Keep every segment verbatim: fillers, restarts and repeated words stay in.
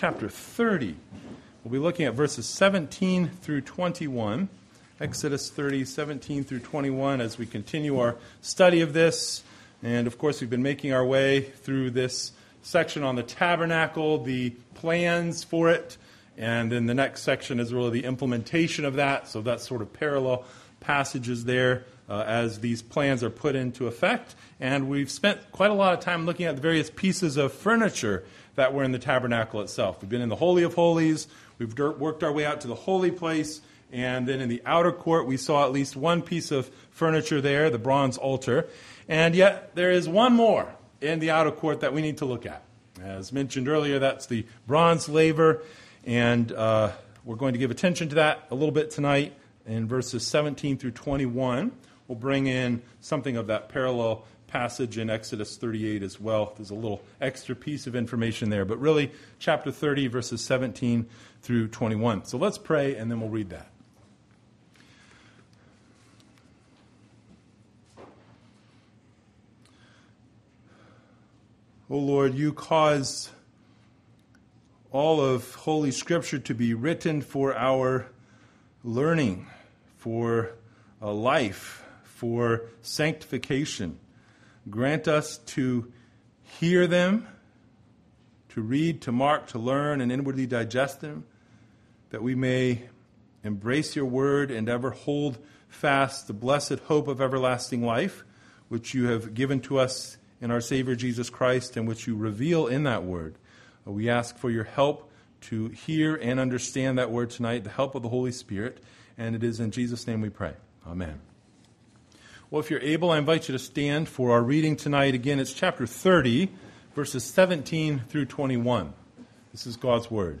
Chapter thirty. We'll be looking at verses seventeen through twenty-one. Exodus thirty, seventeen through twenty-one as we continue our study of this. And of course, we've been making our way through this section on the tabernacle, the plans for it, and then the next section is really the implementation of that. So that's sort of parallel passages there uh, as these plans are put into effect. And we've spent quite a lot of time looking at the various pieces of furniture that were in the tabernacle itself. We've been in the Holy of Holies, we've worked our way out to the holy place, and then in the outer court we saw at least one piece of furniture there, the bronze altar. And yet there is one more in the outer court that we need to look at. As mentioned earlier, that's the bronze laver, and uh, we're going to give attention to that a little bit tonight in verses seventeen through twenty-one. We'll bring in something of that parallel passage in Exodus thirty-eight as well. There's a little extra piece of information there, but really chapter thirty, verses seventeen through twenty-one. So let's pray, and then we'll read that. O Lord, you caused all of Holy Scripture to be written for our learning, for a life, for sanctification. Grant us to hear them, to read, to mark, to learn, and inwardly digest them, that we may embrace your word and ever hold fast the blessed hope of everlasting life, which you have given to us in our Savior Jesus Christ and which you reveal in that word. We ask for your help to hear and understand that word tonight, the help of the Holy Spirit, and it is in Jesus' name we pray. Amen. Well, if you're able, I invite you to stand for our reading tonight. Again, it's chapter thirty, verses seventeen through twenty-one. This is God's word.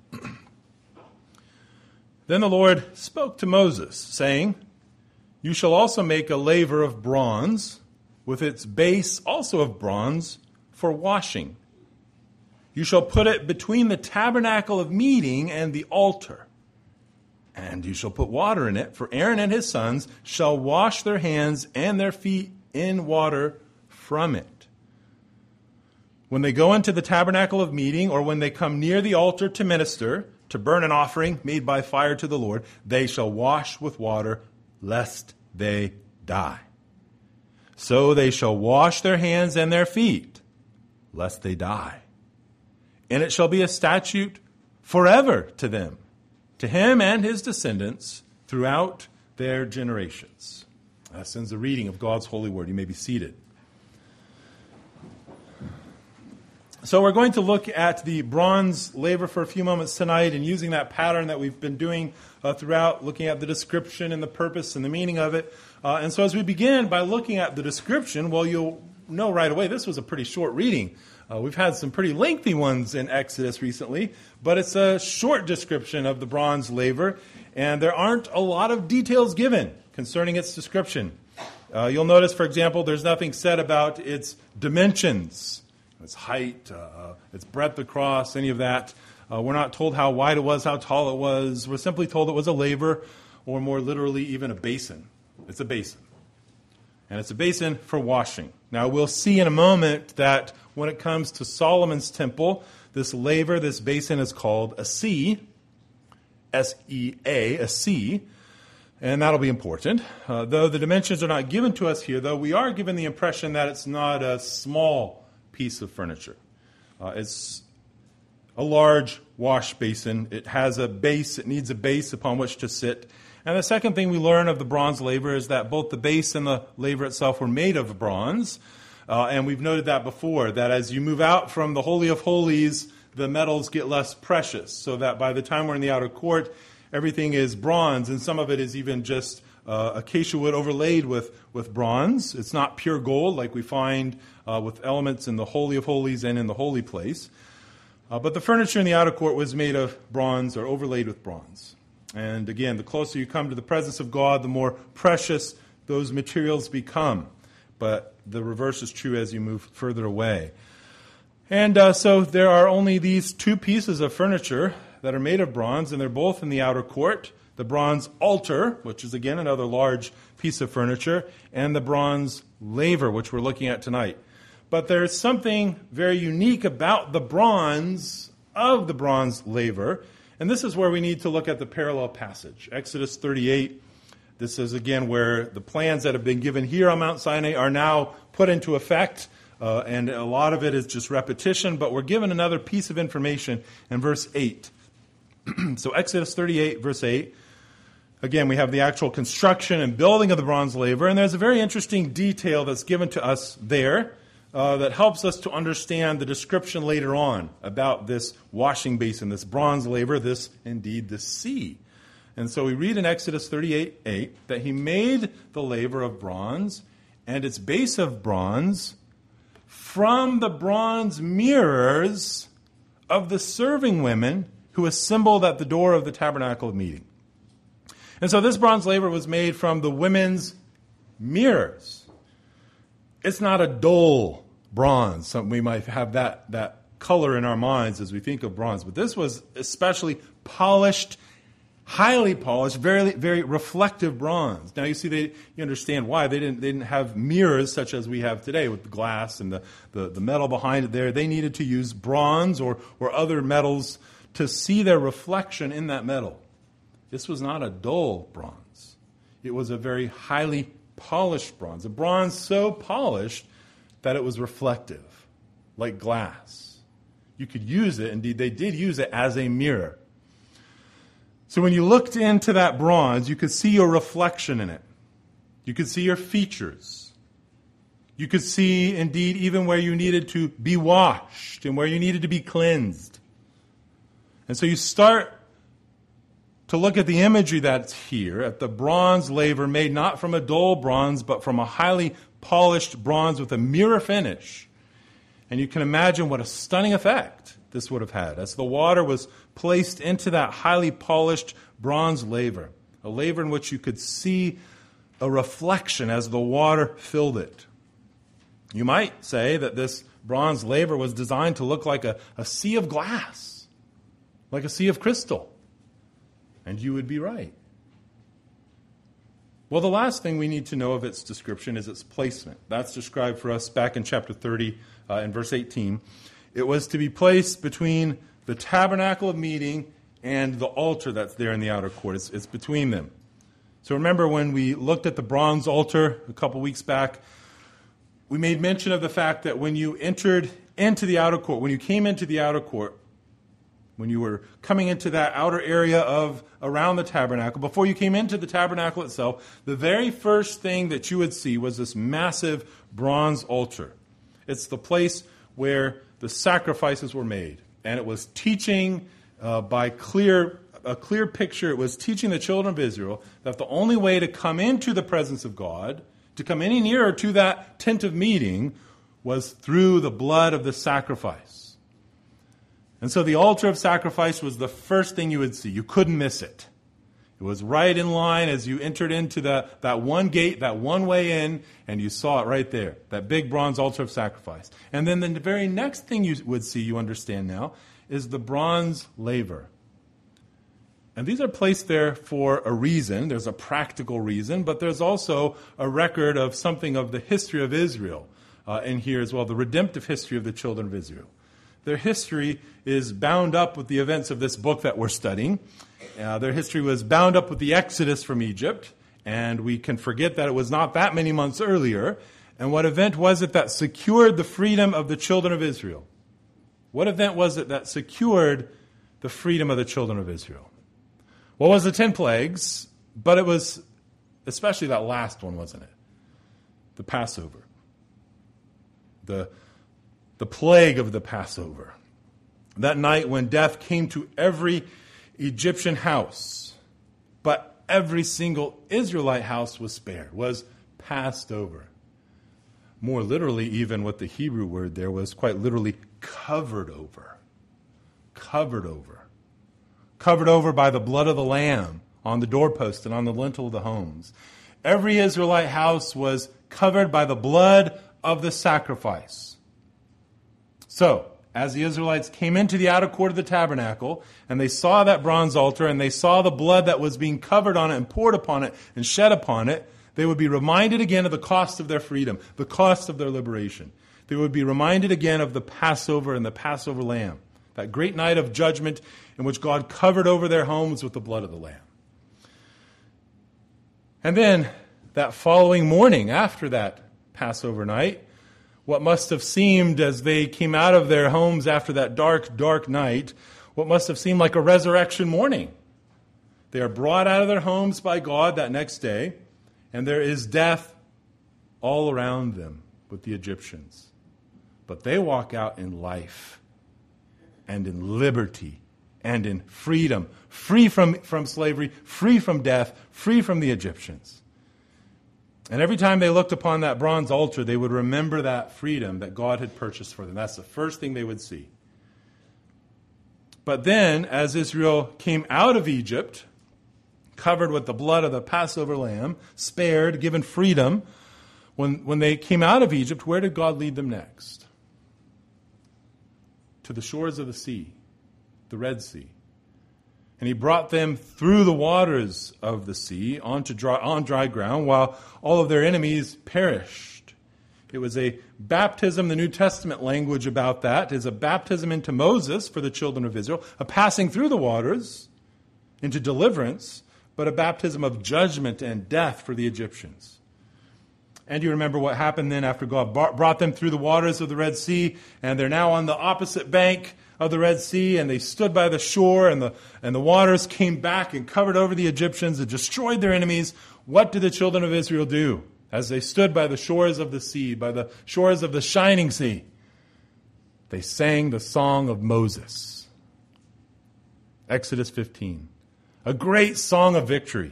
Then the Lord spoke to Moses, saying, "You shall also make a laver of bronze, with its base also of bronze, for washing. You shall put it between the tabernacle of meeting and the altar. And you shall put water in it, for Aaron and his sons shall wash their hands and their feet in water from it. When they go into the tabernacle of meeting, or when they come near the altar to minister, to burn an offering made by fire to the Lord, they shall wash with water, lest they die. So they shall wash their hands and their feet, lest they die. And it shall be a statute forever to them, to him and his descendants throughout their generations." That ends the reading of God's holy word. You may be seated. So we're going to look at the bronze laver for a few moments tonight, and using that pattern that we've been doing uh, throughout, looking at the description and the purpose and the meaning of it. Uh, and so as we begin by looking at the description, well, you'll know right away this was a pretty short reading. Uh, we've had some pretty lengthy ones in Exodus recently, but it's a short description of the bronze laver, and there aren't a lot of details given concerning its description. Uh, you'll notice, for example, there's nothing said about its dimensions, its height, uh, its breadth across, any of that. Uh, we're not told how wide it was, how tall it was. We're simply told it was a laver, or more literally, even a basin. It's a basin. And it's a basin for washing. Now, we'll see in a moment that when it comes to Solomon's temple, this laver, this basin is called a sea, S E A, a sea, and that'll be important. Uh, though the dimensions are not given to us here, though, we are given the impression that it's not a small piece of furniture. Uh, it's a large wash basin. It has a base. It needs a base upon which to sit. And the second thing we learn of the bronze laver is that both the base and the laver itself were made of bronze. Uh, and we've noted that before, that as you move out from the Holy of Holies, the metals get less precious, so that by the time we're in the outer court, everything is bronze, and some of it is even just uh, acacia wood overlaid with, with bronze. It's not pure gold like we find uh, with elements in the Holy of Holies and in the holy place. Uh, but the furniture in the outer court was made of bronze or overlaid with bronze. And again, the closer you come to the presence of God, the more precious those materials become. But the reverse is true as you move further away. And uh, so there are only these two pieces of furniture that are made of bronze, and they're both in the outer court. The bronze altar, which is again another large piece of furniture, and the bronze laver, which we're looking at tonight. But there's something very unique about the bronze of the bronze laver. And this is where we need to look at the parallel passage. Exodus thirty-eight. This is, again, where the plans that have been given here on Mount Sinai are now put into effect. Uh, and a lot of it is just repetition, but we're given another piece of information in verse eight. So Exodus thirty-eight, verse eight. Again, we have the actual construction and building of the bronze laver, and there's a very interesting detail that's given to us there uh, that helps us to understand the description later on about this washing basin, this bronze laver, this, indeed, the sea. And so we read in Exodus thirty-eight, eight that he made the laver of bronze and its base of bronze from the bronze mirrors of the serving women who assembled at the door of the tabernacle of meeting. And so this bronze laver was made from the women's mirrors. It's not a dull bronze. Some, we might have that, that color in our minds as we think of bronze. But this was especially polished, highly polished, very, very reflective bronze. Now you see, they, you understand why. They didn't, they didn't have mirrors such as we have today with the glass and the, the, the metal behind it there. They needed to use bronze or, or other metals to see their reflection in that metal. This was not a dull bronze. It was a very highly polished bronze. A bronze so polished that it was reflective, like glass. You could use it, indeed they did use it as a mirror. So when you looked into that bronze, you could see your reflection in it. You could see your features. You could see, indeed, even where you needed to be washed and where you needed to be cleansed. And so you start to look at the imagery that's here, at the bronze laver made not from a dull bronze, but from a highly polished bronze with a mirror finish. And you can imagine what a stunning effect this would have had as the water was placed into that highly polished bronze laver, a laver in which you could see a reflection as the water filled it. You might say that this bronze laver was designed to look like a, a sea of glass, like a sea of crystal. And you would be right. Well, the last thing we need to know of its description is its placement. That's described for us back in chapter thirty, uh, in verse eighteen. It was to be placed between the tabernacle of meeting and the altar that's there in the outer court. It's, it's between them. So remember when we looked at the bronze altar a couple weeks back, we made mention of the fact that when you entered into the outer court, when you came into the outer court, when you were coming into that outer area of around the tabernacle, before you came into the tabernacle itself, the very first thing that you would see was this massive bronze altar. It's the place where the sacrifices were made. And it was teaching uh, by clear a clear picture. It was teaching the children of Israel that the only way to come into the presence of God, to come any nearer to that tent of meeting, was through the blood of the sacrifice. And so the altar of sacrifice was the first thing you would see. You couldn't miss it. It was right in line as you entered into the, that one gate, that one way in, and you saw it right there, that big bronze altar of sacrifice. And then the very next thing you would see, you understand now, is the bronze laver. And these are placed there for a reason. There's a practical reason, but there's also a record of something of the history of Israel uh, in here as well, the redemptive history of the children of Israel. Their history is bound up with the events of this book that we're studying. Uh, their history was bound up with the Exodus from Egypt, and we can forget that it was not that many months earlier. And what event was it that secured the freedom of the children of Israel? What event was it that secured the freedom of the children of Israel? Well, it was the ten plagues, but it was especially that last one, wasn't it? The Passover. The The plague of the Passover. That night when death came to every Egyptian house, but every single Israelite house was spared, was passed over. More literally, even what the Hebrew word there was quite literally covered over. Covered over. Covered over by the blood of the Lamb on the doorpost and on the lintel of the homes. Every Israelite house was covered by the blood of the sacrifice. So, as the Israelites came into the outer court of the tabernacle, and they saw that bronze altar, and they saw the blood that was being covered on it and poured upon it and shed upon it, they would be reminded again of the cost of their freedom, the cost of their liberation. They would be reminded again of the Passover and the Passover lamb that great night of judgment in which God covered over their homes with the blood of the Lamb. And then that following morning after that Passover night, what must have seemed as they came out of their homes after that dark, dark night, what must have seemed like a resurrection morning. They are brought out of their homes by God that next day, and there is death all around them with the Egyptians. But they walk out in life and in liberty and in freedom, free from, from slavery, free from death, free from the Egyptians. And every time they looked upon that bronze altar, they would remember that freedom that God had purchased for them. That's the first thing they would see. But then, as Israel came out of Egypt, covered with the blood of the Passover lamb, spared, given freedom, when, when they came out of Egypt, where did God lead them next? To the shores of the sea, the Red Sea. And he brought them through the waters of the sea onto dry, on dry ground while all of their enemies perished. It was a baptism, the New Testament language about that is a baptism into Moses for the children of Israel, a passing through the waters into deliverance, but a baptism of judgment and death for the Egyptians. And you remember what happened then after God brought them through the waters of the Red Sea, and they're now on the opposite bank of the Red Sea, and they stood by the shore, and the, and the waters came back and covered over the Egyptians and destroyed their enemies. What did the children of Israel do as they stood by the shores of the sea, by the shores of the shining sea? They sang the song of Moses. Exodus fifteen. A great song of victory.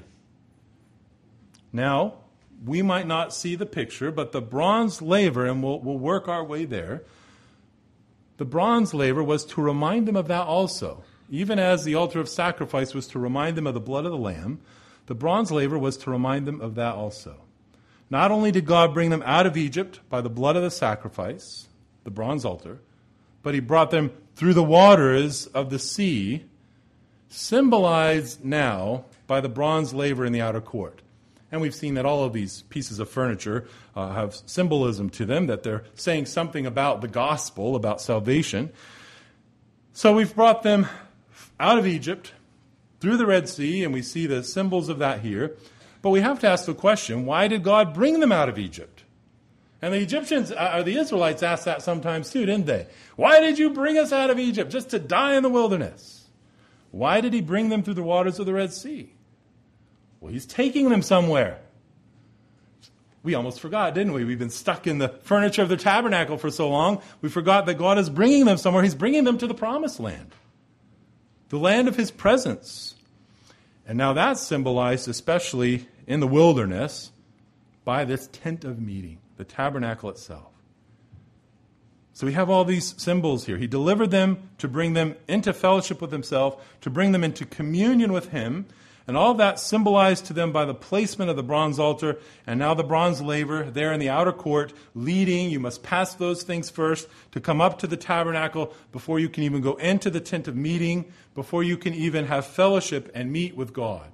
Now, we might not see the picture, but the bronze laver, and we'll, we'll work our way there, the bronze laver was to remind them of that also. Even as the altar of sacrifice was to remind them of the blood of the Lamb, the bronze laver was to remind them of that also. Not only did God bring them out of Egypt by the blood of the sacrifice, the bronze altar, but he brought them through the waters of the sea, symbolized now by the bronze laver in the outer court. And we've seen that all of these pieces of furniture uh, have symbolism to them, that they're saying something about the gospel, about salvation. So we've brought them out of Egypt, through the Red Sea, and we see the symbols of that here. But we have to ask the question, why did God bring them out of Egypt? And the Egyptians, or the Israelites asked that sometimes too, didn't they? Why did you bring us out of Egypt just to die in the wilderness? Why did he bring them through the waters of the Red Sea? Well, he's taking them somewhere. We almost forgot, didn't we? We've been stuck in the furniture of the tabernacle for so long, we forgot that God is bringing them somewhere. He's bringing them to the promised land, the land of his presence. And now that's symbolized, especially in the wilderness, by this tent of meeting, the tabernacle itself. So we have all these symbols here. He delivered them to bring them into fellowship with himself, to bring them into communion with him. And all that symbolized to them by the placement of the bronze altar, and now the bronze laver there in the outer court, leading. You must pass those things first to come up to the tabernacle before you can even go into the tent of meeting, before you can even have fellowship and meet with God.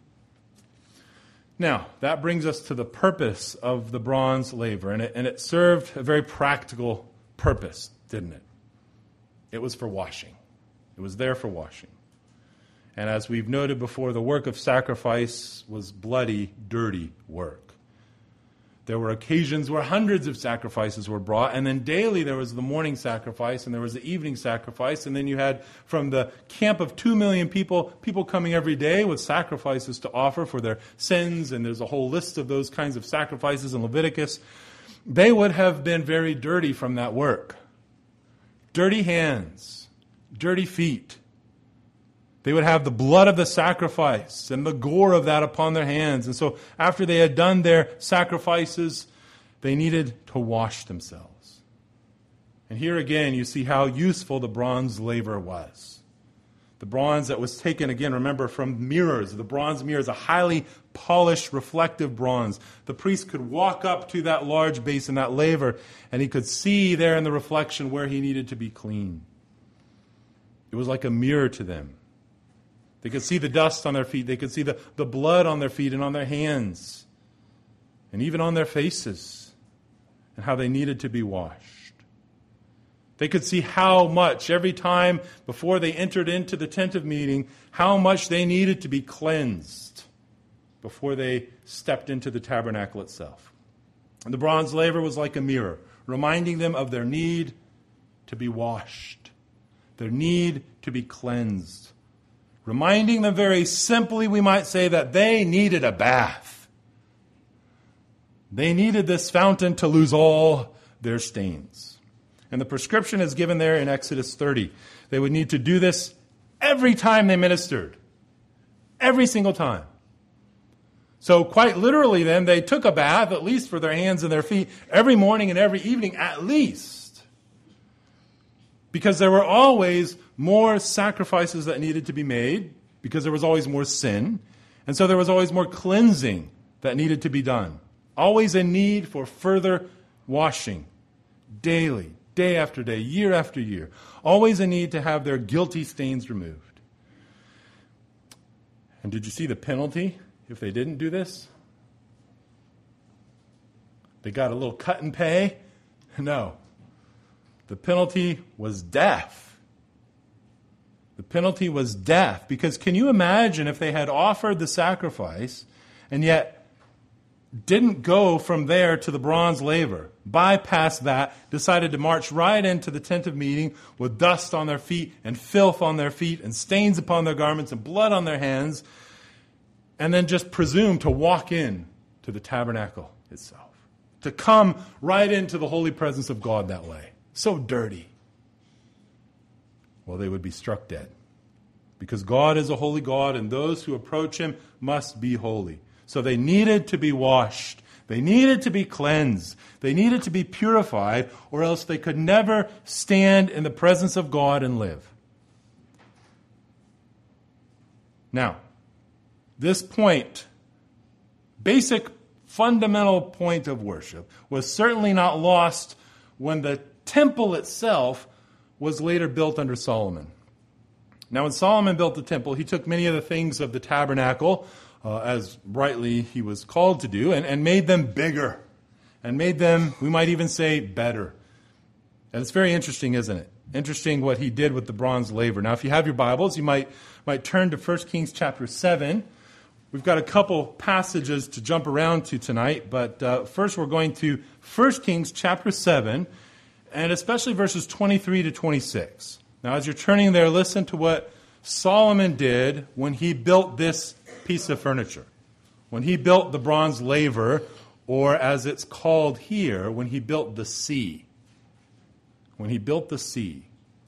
Now, that brings us to the purpose of the bronze laver, and it, and it served a very practical purpose, didn't it? It was for washing. It was there for washing. And as we've noted before, the work of sacrifice was bloody, dirty work. There were occasions where hundreds of sacrifices were brought, and then daily there was the morning sacrifice, and there was the evening sacrifice, and then you had from the camp of two million people, people coming every day with sacrifices to offer for their sins, and there's a whole list of those kinds of sacrifices in Leviticus. They would have been very dirty from that work. Dirty hands, dirty feet. They would have the blood of the sacrifice and the gore of that upon their hands. And so after they had done their sacrifices, they needed to wash themselves. And here again, you see how useful the bronze laver was. The bronze that was taken, again, remember, from mirrors. The bronze mirror is a highly polished, reflective bronze. The priest could walk up to that large basin, that laver, and he could see there in the reflection where he needed to be clean. It was like a mirror to them. They could see the dust on their feet. They could see the, the blood on their feet and on their hands, and even on their faces, and how they needed to be washed. They could see how much, every time before they entered into the tent of meeting, how much they needed to be cleansed before they stepped into the tabernacle itself. And the bronze laver was like a mirror, reminding them of their need to be washed, their need to be cleansed. Reminding them very simply, we might say, that they needed a bath. They needed this fountain to lose all their stains. And the prescription is given there in Exodus thirty. They would need to do this every time they ministered. Every single time. So quite literally then, they took a bath, at least for their hands and their feet, every morning and every evening, at least. Because there were always more sacrifices that needed to be made, because there was always more sin. And so there was always more cleansing that needed to be done. Always a need for further washing, daily, day after day, year after year. Always a need to have their guilty stains removed. And did you see the penalty if they didn't do this? They got a little cut and pay? No. The penalty was death. The penalty was death. Because can you imagine if they had offered the sacrifice and yet didn't go from there to the bronze laver, bypassed that, decided to march right into the tent of meeting with dust on their feet and filth on their feet and stains upon their garments and blood on their hands, and then just presume to walk in to the tabernacle itself, to come right into the holy presence of God that way. So dirty. Well, they would be struck dead. Because God is a holy God, and those who approach him must be holy. So they needed to be washed. They needed to be cleansed. They needed to be purified, or else they could never stand in the presence of God and live. Now, this point, basic fundamental point of worship, was certainly not lost when the temple itself was later built under Solomon. Now, when Solomon built the temple, he took many of the things of the tabernacle, uh, as rightly he was called to do, and, and made them bigger, and made them, we might even say, better. And it's very interesting, isn't it? Interesting what he did with the bronze laver. Now, if you have your Bibles, you might, might turn to First Kings chapter seven. We've got a couple passages to jump around to tonight, but uh, first we're going to First Kings chapter seven, and especially verses twenty-three to twenty-six. Now, as you're turning there, listen to what Solomon did when he built this piece of furniture. When he built the bronze laver, or as it's called here, when he built the sea. When he built the sea.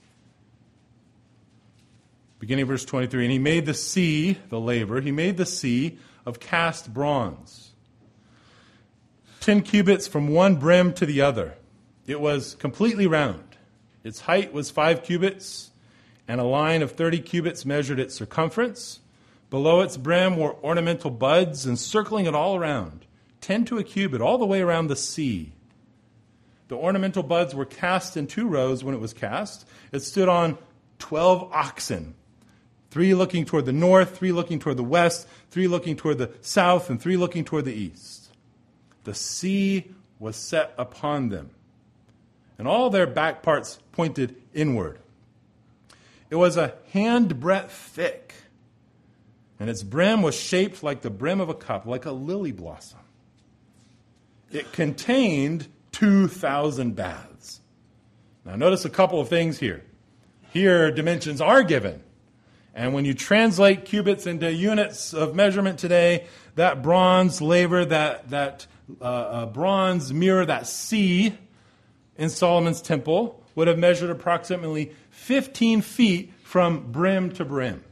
Beginning of verse twenty-three, and he made the sea, the laver, he made the sea of cast bronze. Ten cubits from one brim to the other. It was completely round. Its height was five cubits, and a line of thirty cubits measured its circumference. Below its brim were ornamental buds encircling it all around, ten to a cubit, all the way around the sea. The ornamental buds were cast in two rows when it was cast. It stood on twelve oxen, three looking toward the north, three looking toward the west, three looking toward the south, and three looking toward the east. The sea was set upon them, and all their back parts pointed inward. It was a handbreadth thick, and its brim was shaped like the brim of a cup, like a lily blossom. It contained two thousand baths. Now notice a couple of things here. Here dimensions are given. And when you translate cubits into units of measurement today, that bronze laver, that, that uh, uh, bronze mirror, that sea in Solomon's temple would have measured approximately fifteen feet from brim to brim.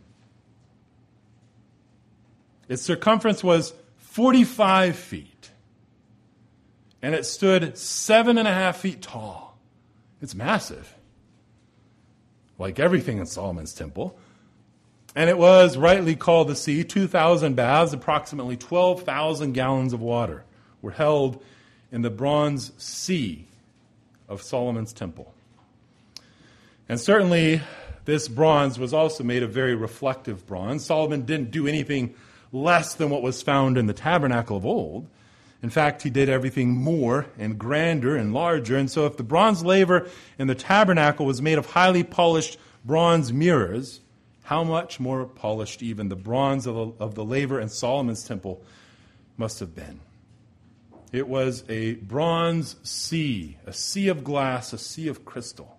Its circumference was forty-five feet. And it stood seven and a half feet tall. It's massive. Like everything in Solomon's temple. And it was rightly called the sea. two thousand baths, approximately twelve thousand gallons of water, were held in the bronze sea of Solomon's temple. And certainly, this bronze was also made of very reflective bronze. Solomon didn't do anything less than what was found in the tabernacle of old. In fact, he did everything more and grander and larger. And so if the bronze laver in the tabernacle was made of highly polished bronze mirrors, how much more polished even the bronze of the, of the laver in Solomon's temple must have been. It was a bronze sea, a sea of glass, a sea of crystal.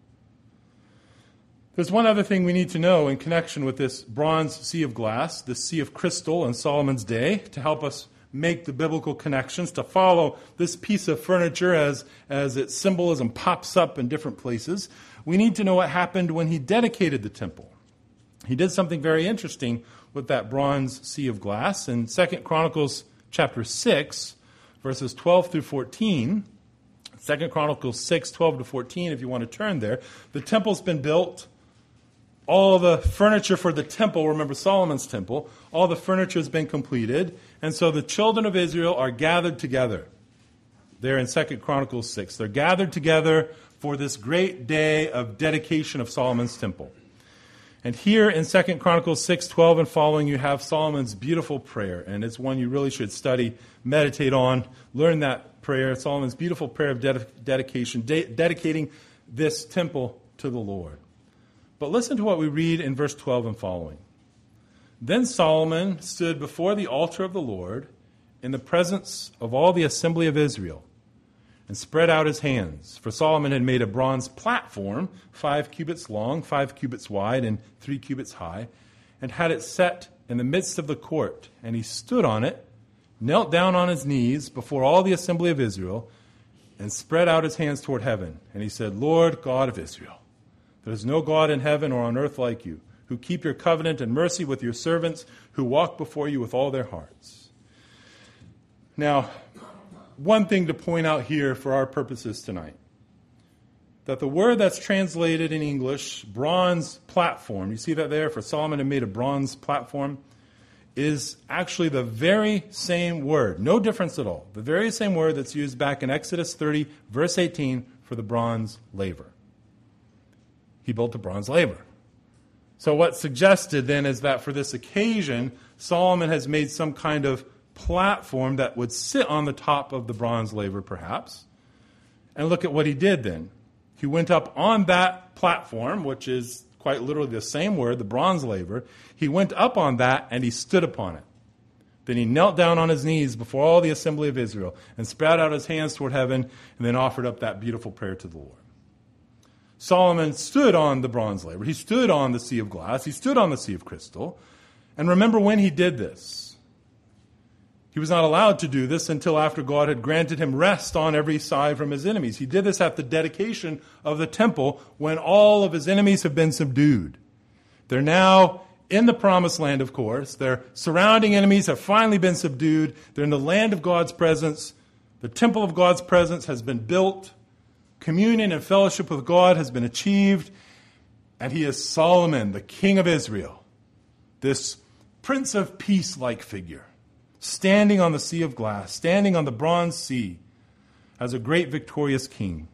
There's one other thing we need to know in connection with this bronze sea of glass, this sea of crystal in Solomon's day, to help us make the biblical connections, to follow this piece of furniture as, as its symbolism pops up in different places. We need to know what happened when he dedicated the temple. He did something very interesting with that bronze sea of glass. In Second Chronicles chapter six, verses twelve through fourteen, Second Chronicles six, twelve to fourteen, if you want to turn there, the temple's been built. All the furniture for the temple, remember Solomon's temple, all the furniture has been completed. And so the children of Israel are gathered together. There in Second Chronicles six. They're gathered together for this great day of dedication of Solomon's temple. And here in Second Chronicles six, twelve and following, you have Solomon's beautiful prayer. And it's one you really should study, meditate on, learn that prayer. Solomon's beautiful prayer of ded- dedication, de- dedicating this temple to the Lord. But listen to what we read in verse twelve and following. Then Solomon stood before the altar of the Lord in the presence of all the assembly of Israel and spread out his hands. For Solomon had made a bronze platform, five cubits long, five cubits wide, and three cubits high, and had it set in the midst of the court. And he stood on it, knelt down on his knees before all the assembly of Israel, and spread out his hands toward heaven. And he said, Lord God of Israel, there is no God in heaven or on earth like you, who keep your covenant and mercy with your servants, who walk before you with all their hearts. Now, one thing to point out here for our purposes tonight, that the word that's translated in English, bronze platform, you see that there, for Solomon had made a bronze platform, is actually the very same word, no difference at all, the very same word that's used back in Exodus thirty, verse eighteen, for the bronze laver. He built a bronze laver. So what's suggested then is that for this occasion, Solomon has made some kind of platform that would sit on the top of the bronze laver, perhaps. And look at what he did then. He went up on that platform, which is quite literally the same word, the bronze laver. He went up on that and he stood upon it. Then he knelt down on his knees before all the assembly of Israel and spread out his hands toward heaven and then offered up that beautiful prayer to the Lord. Solomon stood on the bronze laver. He stood on the sea of glass. He stood on the sea of crystal. And remember when he did this. He was not allowed to do this until after God had granted him rest on every side from his enemies. He did this at the dedication of the temple when all of his enemies have been subdued. They're now in the promised land, of course. Their surrounding enemies have finally been subdued. They're in the land of God's presence. The temple of God's presence has been built. Communion and fellowship with God has been achieved, and he is Solomon, the king of Israel, this Prince of Peace-like figure, standing on the sea of glass, standing on the bronze sea as a great victorious king.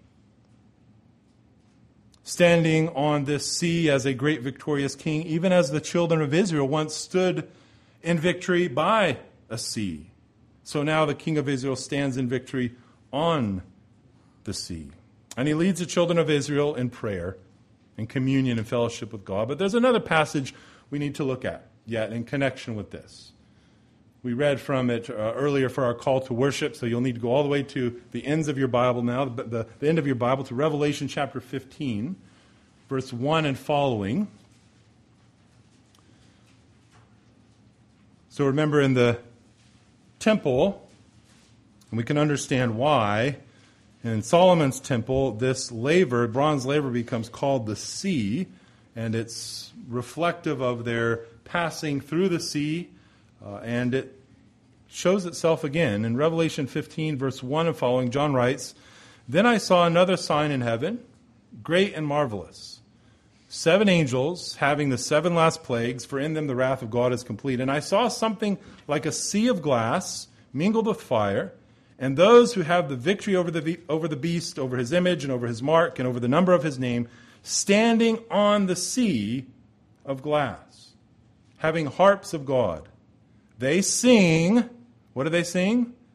Standing on this sea as a great victorious king, even as the children of Israel once stood in victory by a sea. So now the king of Israel stands in victory on the sea. And he leads the children of Israel in prayer, in communion and fellowship with God. But there's another passage we need to look at yet in connection with this. We read from it uh, earlier for our call to worship, so you'll need to go all the way to the ends of your Bible now, the, the, the end of your Bible, to Revelation chapter fifteen, verse one and following. So remember, in the temple, and we can understand why, in Solomon's temple, this laver, bronze laver, becomes called the sea, and it's reflective of their passing through the sea, uh, and it shows itself again. In Revelation fifteen, verse one and following, John writes, Then I saw another sign in heaven, great and marvelous. Seven angels having the seven last plagues, for in them the wrath of God is complete. And I saw something like a sea of glass mingled with fire, and those who have the victory over the over the beast, over his image, and over his mark, and over the number of his name, standing on the sea of glass, having harps of God. They sing, what do they sing? The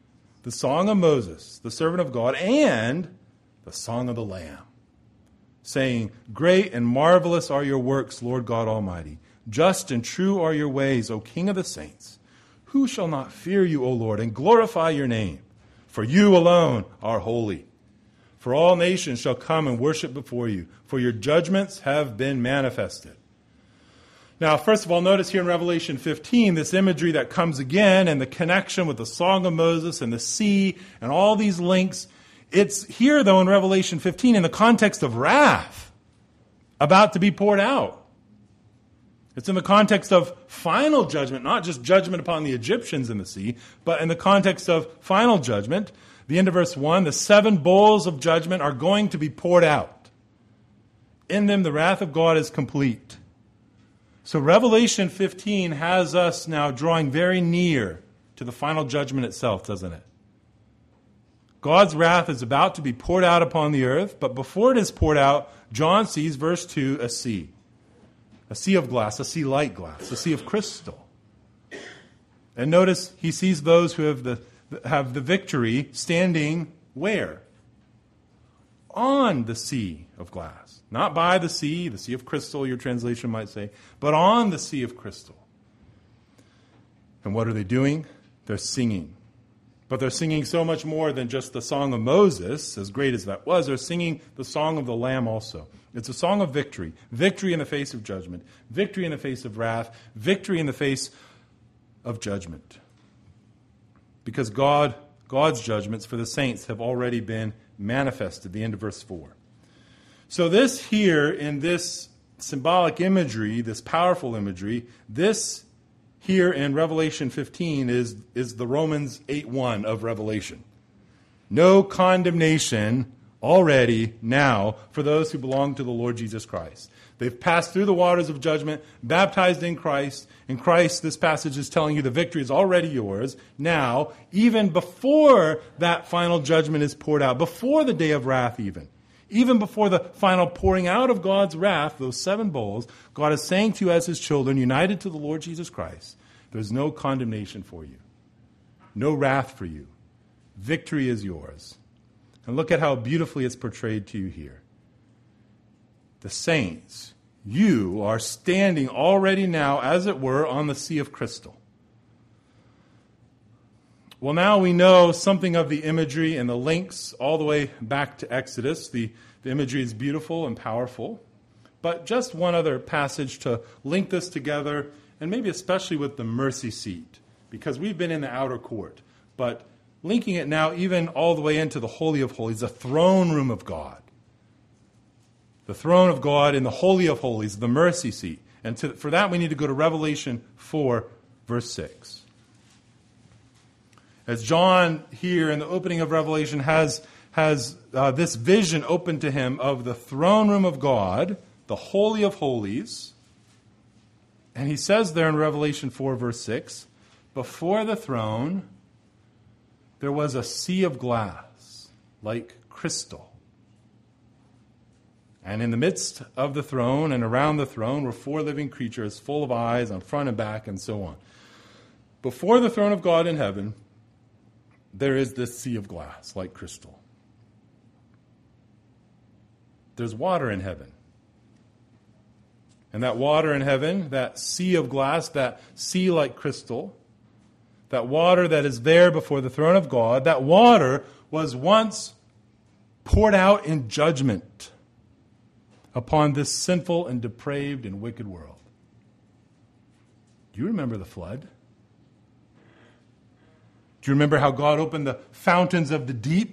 the song of Moses, the servant of God, and the song of the Lamb, saying, Great and marvelous are your works, Lord God Almighty. Just and true are your ways, O King of the saints. Who shall not fear you, O Lord, and glorify your name? For you alone are holy. For all nations shall come and worship before you, for your judgments have been manifested. Now, first of all, notice here in Revelation fifteen, this imagery that comes again and the connection with the Song of Moses and the sea and all these links. It's here, though, in Revelation fifteen in the context of wrath about to be poured out. It's in the context of final judgment, not just judgment upon the Egyptians in the sea, but in the context of final judgment. The end of verse one, the seven bowls of judgment are going to be poured out. In them, the wrath of God is complete. So Revelation fifteen has us now drawing very near to the final judgment itself, doesn't it? God's wrath is about to be poured out upon the earth, but before it is poured out, John sees, verse two, a sea. A sea of glass, a sea like glass, a sea of crystal. And notice he sees those who have the, have the victory standing where? On the sea of glass. Not by the sea, the sea of crystal, your translation might say, but on the sea of crystal. And what are they doing? They're singing. But they're singing so much more than just the song of Moses, as great as that was. They're singing the song of the Lamb also. It's a song of victory. Victory in the face of judgment. Victory in the face of wrath. Victory in the face of judgment. Because God, God's judgments for the saints have already been manifested. The end of verse four. So this here, in this symbolic imagery, this powerful imagery, this here in Revelation fifteen is, is the Romans eight one of Revelation. No condemnation already now for those who belong to the Lord Jesus Christ. They've passed through the waters of judgment, baptized in Christ. In Christ, this passage is telling you the victory is already yours. Now, even before that final judgment is poured out, before the day of wrath even, even before the final pouring out of God's wrath, those seven bowls, God is saying to you as his children, united to the Lord Jesus Christ, there's no condemnation for you, no wrath for you. Victory is yours. And look at how beautifully it's portrayed to you here. The saints, you are standing already now, as it were, on the sea of crystal. Well, now we know something of the imagery and the links all the way back to Exodus. The, the imagery is beautiful and powerful. But just one other passage to link this together, and maybe especially with the mercy seat, because we've been in the outer court. But linking it now even all the way into the Holy of Holies, the throne room of God. The throne of God in the Holy of Holies, the mercy seat. And to, for that we need to go to Revelation four, verse six. As John here in the opening of Revelation has, has uh, this vision open to him of the throne room of God, the Holy of Holies, and he says there in Revelation four, verse six, before the throne there was a sea of glass, like crystal. And in the midst of the throne and around the throne were four living creatures full of eyes on front and back and so on. Before the throne of God in heaven, there is this sea of glass, like crystal. There's water in heaven. And that water in heaven, that sea of glass, that sea like crystal, that water that is there before the throne of God, that water was once poured out in judgment upon this sinful and depraved and wicked world. Do you remember the flood? Do you remember how God opened the fountains of the deep?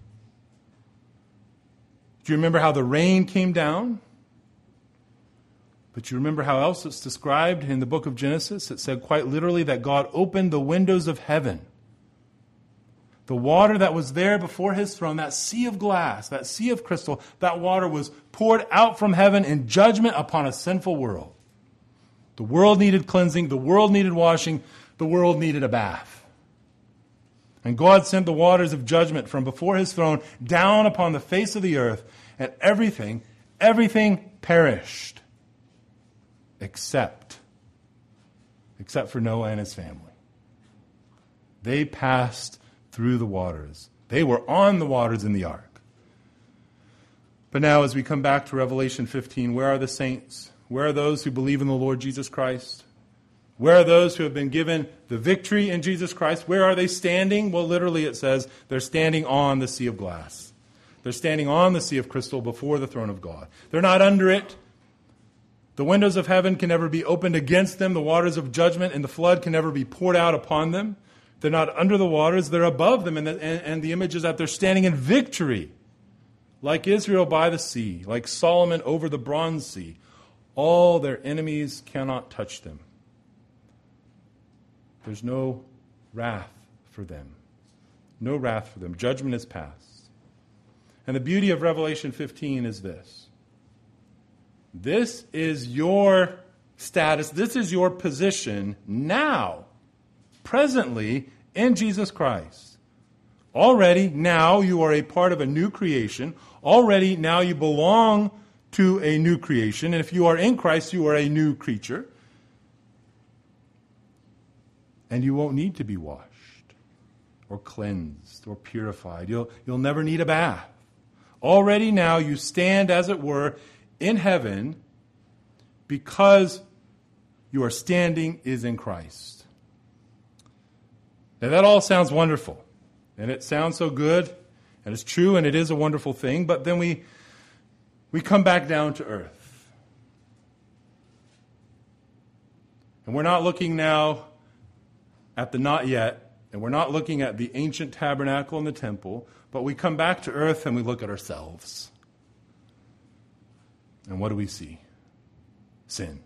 Do you remember how the rain came down? But you remember how else it's described in the book of Genesis? It said quite literally that God opened the windows of heaven. The water that was there before his throne, that sea of glass, that sea of crystal, that water was poured out from heaven in judgment upon a sinful world. The world needed cleansing. The world needed washing. The world needed a bath. And God sent the waters of judgment from before his throne down upon the face of the earth, and everything, everything perished. Except, except for Noah and his family. They passed through the waters. They were on the waters in the ark. But now as we come back to Revelation fifteen, where are the saints? Where are those who believe in the Lord Jesus Christ? Where are those who have been given the victory in Jesus Christ? Where are they standing? Well, literally it says they're standing on the sea of glass. They're standing on the sea of crystal before the throne of God. They're not under it. The windows of heaven can never be opened against them. The waters of judgment and the flood can never be poured out upon them. They're not under the waters. They're above them. And the, and, and the image is that they're standing in victory, like Israel by the sea, like Solomon over the bronze sea. All their enemies cannot touch them. There's no wrath for them. No wrath for them. Judgment is past. And the beauty of Revelation fifteen is this. This is your status. This is your position now, presently, in Jesus Christ. Already, now, you are a part of a new creation. Already, now, you belong to a new creation. And if you are in Christ, you are a new creature. And you won't need to be washed or cleansed or purified. You'll, you'll never need a bath. Already now you stand, as it were, in heaven because your standing is in Christ. Now that all sounds wonderful. And it sounds so good. And it's true and it is a wonderful thing. But then we, we come back down to earth. And we're not looking now at the not yet, and we're not looking at the ancient tabernacle and the temple, but we come back to earth and we look at ourselves. And what do we see? Sin.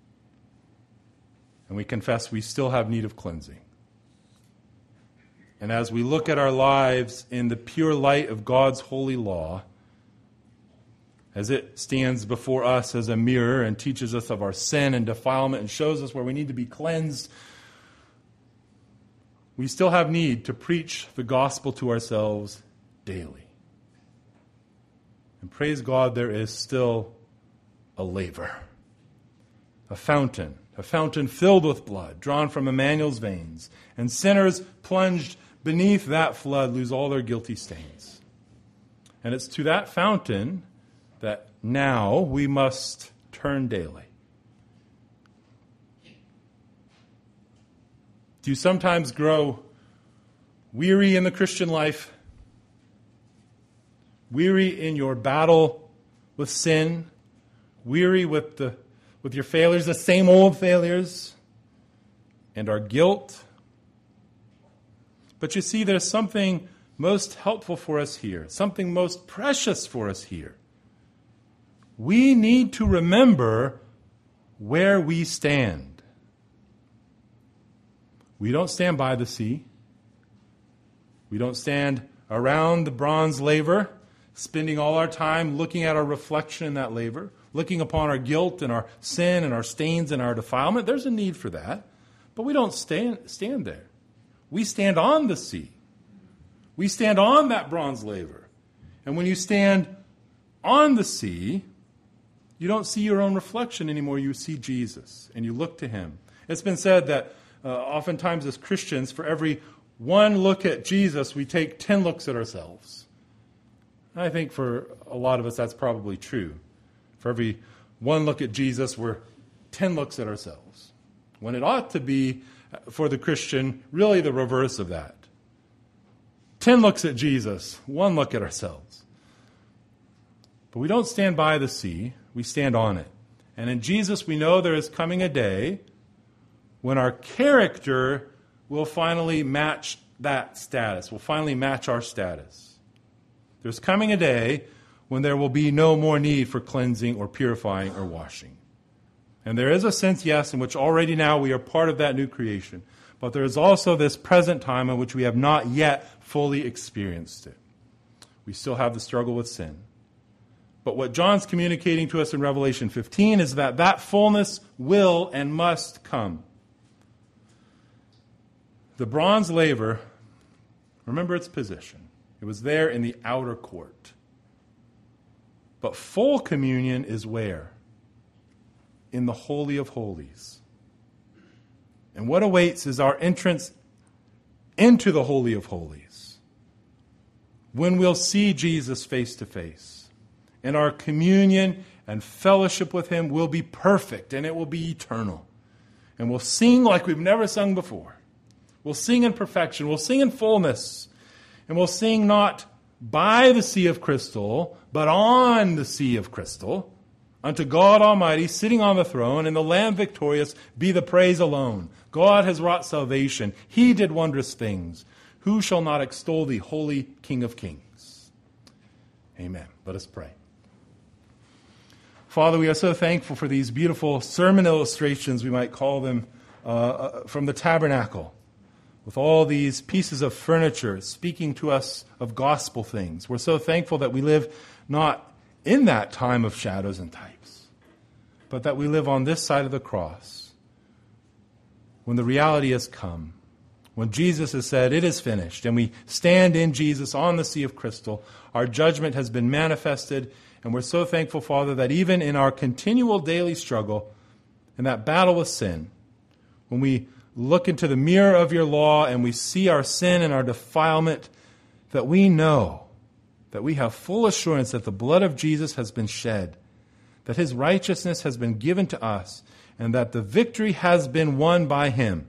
And we confess we still have need of cleansing. And as we look at our lives in the pure light of God's holy law, as it stands before us as a mirror and teaches us of our sin and defilement and shows us where we need to be cleansed, we still have need to preach the gospel to ourselves daily. And praise God, there is still a laver, a fountain, a fountain filled with blood, drawn from Emmanuel's veins. And sinners plunged beneath that flood lose all their guilty stains. And it's to that fountain that now we must turn daily. Do you sometimes grow weary in the Christian life? Weary in your battle with sin? Weary with the with your failures, the same old failures, and our guilt? But you see, there's something most helpful for us here, something most precious for us here. We need to remember where we stand. We don't stand by the sea. We don't stand around the bronze laver, spending all our time looking at our reflection in that laver, looking upon our guilt and our sin and our stains and our defilement. There's a need for that. But we don't stand, stand there. We stand on the sea. We stand on that bronze laver. And when you stand on the sea, you don't see your own reflection anymore. You see Jesus, and you look to him. It's been said that Uh, oftentimes as Christians, for every one look at Jesus, we take ten looks at ourselves. I think for a lot of us that's probably true. For every one look at Jesus, we're ten looks at ourselves. When it ought to be, for the Christian, really the reverse of that. Ten looks at Jesus, one look at ourselves. But we don't stand by the sea, we stand on it. And in Jesus we know there is coming a day when our character will finally match that status, will finally match our status. There's coming a day when there will be no more need for cleansing or purifying or washing. And there is a sense, yes, in which already now we are part of that new creation. But there is also this present time in which we have not yet fully experienced it. We still have the struggle with sin. But what John's communicating to us in Revelation fifteen is that that fullness will and must come. The bronze laver, remember its position. It was there in the outer court. But full communion is where? In the Holy of Holies. And what awaits is our entrance into the Holy of Holies. when we'll see Jesus face to face. And our communion and fellowship with him will be perfect, and it will be eternal. And we'll sing like we've never sung before. We'll sing in perfection. We'll sing in fullness. And we'll sing not by the sea of crystal, but on the sea of crystal, unto God Almighty, sitting on the throne, and the Lamb victorious, be the praise alone. God has wrought salvation. He did wondrous things. Who shall not extol thee, holy King of kings? Amen. Let us pray. Father, we are so thankful for these beautiful sermon illustrations, we might call them, uh, from the tabernacle, with all these pieces of furniture speaking to us of gospel things. We're so thankful that we live not in that time of shadows and types, but that we live on this side of the cross, when the reality has come, when Jesus has said, it is finished, and we stand in Jesus on the sea of crystal. Our judgment has been manifested, and we're so thankful, Father, that even in our continual daily struggle, in that battle with sin, when we look into the mirror of your law and we see our sin and our defilement, that we know that we have full assurance that the blood of Jesus has been shed, that his righteousness has been given to us, and that the victory has been won by him,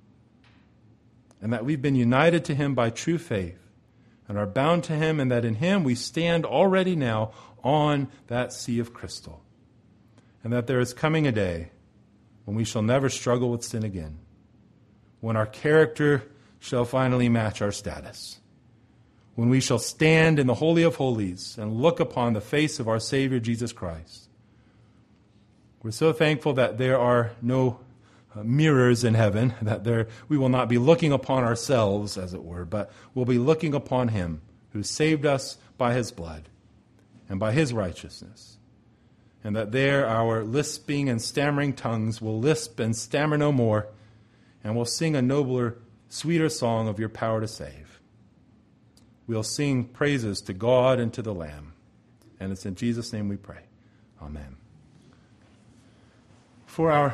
and that we've been united to him by true faith and are bound to him, and that in him we stand already now on that sea of crystal, and that there is coming a day when we shall never struggle with sin again, when our character shall finally match our status, when we shall stand in the Holy of Holies and look upon the face of our Savior Jesus Christ. We're so thankful that there are no uh, mirrors in heaven, that there we will not be looking upon ourselves, as it were, but we'll be looking upon him who saved us by his blood and by his righteousness, and that there our lisping and stammering tongues will lisp and stammer no more, and we'll sing a nobler, sweeter song of your power to save. We'll sing praises to God and to the Lamb. And it's in Jesus' name we pray. Amen. For our